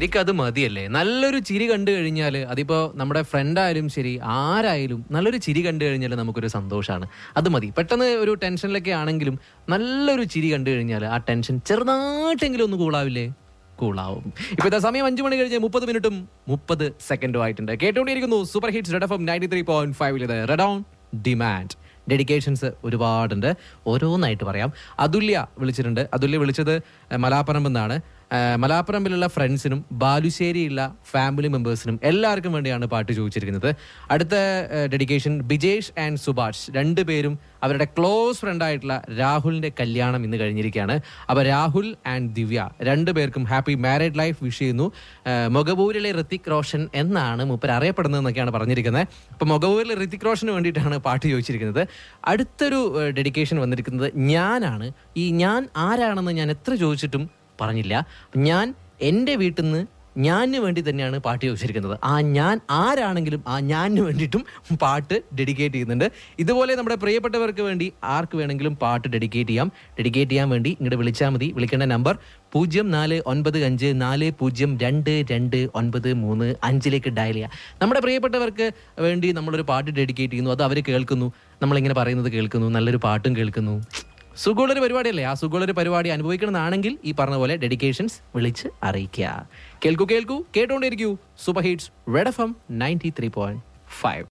ശരിക്കും അത് മതിയല്ലേ? നല്ലൊരു ചിരി കണ്ടു കഴിഞ്ഞാൽ, അതിപ്പോ നമ്മുടെ ഫ്രണ്ടായാലും ശരി, ആരായാലും നല്ലൊരു ചിരി കണ്ടു കഴിഞ്ഞാൽ നമുക്കൊരു സന്തോഷമാണ്. അത് മതി. പെട്ടെന്ന് ഒരു ടെൻഷനിലൊക്കെ ആണെങ്കിലും നല്ലൊരു ചിരി കണ്ടു കഴിഞ്ഞാൽ ആ ടെൻഷൻ ചെറുതായിട്ടെങ്കിലും ഒന്ന് കൂളാവില്ലേ? കൂളാവും. ഇപ്പൊ ഇതാ സമയം 5 മണി കഴിഞ്ഞ് 30 മിനിറ്റും 30 സെക്കൻഡും ആയിട്ടുണ്ട്. കേട്ടുകൊണ്ടിരിക്കുന്നു super hits red FM 93.5 red on demand. Dedications ഒരുപാടുണ്ട്, ഓരോന്നായിട്ട് പറയാം. അതുല്യ വിളിച്ചിട്ടുണ്ട്. അതുല്യ വിളിച്ചത് മലാപ്പറമ്പെന്നാണ്. മലാപ്പറമ്പിലുള്ള ഫ്രണ്ട്സിനും ബാലുശ്ശേരിയുള്ള ഫാമിലി മെമ്പേഴ്സിനും എല്ലാവർക്കും വേണ്ടിയാണ് പാട്ട് ചോദിച്ചിരിക്കുന്നത്. അടുത്ത ഡെഡിക്കേഷൻ ബിജേഷ് ആൻഡ് സുഭാഷ്, രണ്ടുപേരും അവരുടെ ക്ലോസ് ഫ്രണ്ടായിട്ടുള്ള രാഹുലിന്റെ കല്യാണം ഇന്ന് കഴിഞ്ഞിരിക്കുകയാണ്. അപ്പോൾ രാഹുൽ ആൻഡ് ദിവ്യ രണ്ടുപേർക്കും ഹാപ്പി മാരീഡ് ലൈഫ് വിഷ് ചെയ്യുന്നു. മൊഗബൂരിലെ ഋത്തിക് റോഷൻ എന്നാണ് മൂപ്പർ അറിയപ്പെടുന്നതെന്നൊക്കെയാണ് പറഞ്ഞിരിക്കുന്നത്. അപ്പോൾ മൊഗബൂരിലെ ഋത്തിക് റോഷന് വേണ്ടിയിട്ടാണ് പാട്ട് ചോദിച്ചിരിക്കുന്നത്. അടുത്തൊരു ഡെഡിക്കേഷൻ വന്നിരിക്കുന്നത് ഞാനാണ്. ഈ ഞാൻ ആരാണെന്ന് ഞാൻ എത്ര ചോദിച്ചിട്ടും പറഞ്ഞില്ല. ഞാൻ എൻ്റെ വീട്ടിൽ നിന്ന് ഞാനിന് വേണ്ടി തന്നെയാണ് പാട്ട് ചോദിച്ചിരിക്കുന്നത്. ആ ഞാൻ ആരാണെങ്കിലും ആ ഞാനിന് വേണ്ടിയിട്ടും പാട്ട് ഡെഡിക്കേറ്റ് ചെയ്യുന്നുണ്ട്. ഇതുപോലെ നമ്മുടെ പ്രിയപ്പെട്ടവർക്ക് വേണ്ടി ആർക്ക് വേണമെങ്കിലും പാട്ട് ഡെഡിക്കേറ്റ് ചെയ്യാൻ വേണ്ടി ഇങ്ങോട്ട് വിളിച്ചാൽ മതി. വിളിക്കേണ്ട നമ്പർ 0495402293 ഡയൽ ചെയ്യുക. നമ്മുടെ പ്രിയപ്പെട്ടവർക്ക് വേണ്ടി നമ്മളൊരു പാട്ട് ഡെഡിക്കേറ്റ് ചെയ്യുന്നു, അത് അവർ കേൾക്കുന്നു, നമ്മളിങ്ങനെ പറയുന്നത് കേൾക്കുന്നു, നല്ലൊരു പാട്ടും കേൾക്കുന്നു. സുഖമുള്ളൊരു പരിപാടിയല്ലേ? ആ സുഖമുള്ളൊരു പരിപാടി അനുഭവിക്കണമെന്നാണെങ്കിൽ ഈ പറഞ്ഞ പോലെ ഡെഡിക്കേഷൻസ് വിളിച്ച് അറിയിക്കുക. കേൾക്കൂ കേട്ടുകൊണ്ടേയിരിക്കൂ സൂപ്പർ ഹിറ്റ്സ് റെഡ് FM 93.5.